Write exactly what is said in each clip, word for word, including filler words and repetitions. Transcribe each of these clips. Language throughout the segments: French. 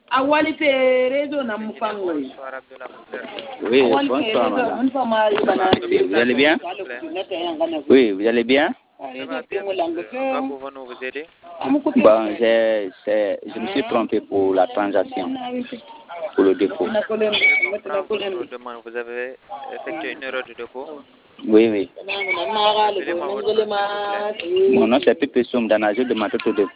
Awalité réseau na mufango. Oui, bonsoir madame. Vous allez bien? Oui, vous allez bien? Comment pouvons-nous vous aider? Bon, j'ai, c'est, je me suis trompé pour la transaction, pour le dépôt. Votre demande, vous avez effectué une erreur de dépôt? Oui, oui. Appelez-moi votre nom, s'il vous plaît. Mon nom c'est Pépé Soum Dana, je demande tout de.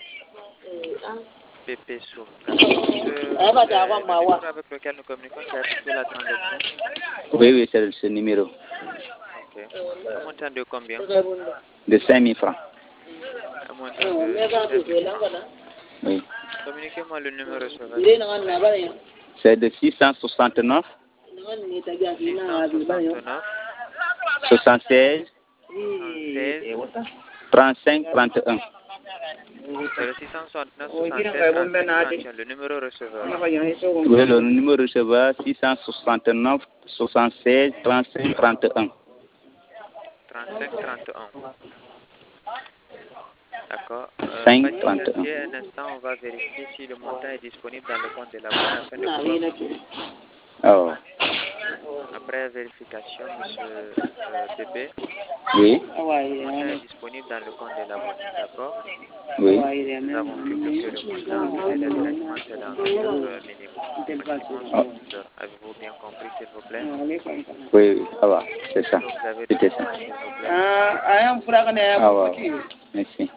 Pépé Soum. C'est le numéro avec lequel nous communiquons qui a effectué la transaction? Oui, oui, c'est ce numéro. Ok. Un montant de combien? De cinq mille francs. Un montant de cinq mille francs. Oui. Communiquez-moi le numéro receveur. C'est de six cent soixante-neuf. six cent soixante-neuf. soixante-seize. soixante-seize. trente-cinq trente et un. C'est le six cent soixante-neuf soixante-seize trente-cinq trente et un, le numéro receveur. Oui, le numéro receveur six cent soixante-neuf soixante-seize trente-cinq trente et un. trente-cinq trente et un. D'accord. Euh, cinq trente et un. un instant, on va vérifier si le montant est disponible dans le compte de la banque afin de pouvoir. Oh. Après vérification, monsieur euh, Pépé, Oui. le montant est disponible dans le compte de la banque, d'accord? Oui. Nous avons publié le montant et le traitement c'est dans une heure minimum, maximum six heures. Avez-vous bien compris, s'il vous plaît? Oui, oui, ça va, c'est ça. Vous avez C'était des ça. demandes, s'il vous plaît? Ah ouais. Merci.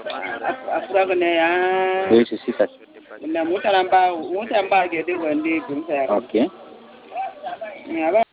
Oui, je suis fatigué. Ok.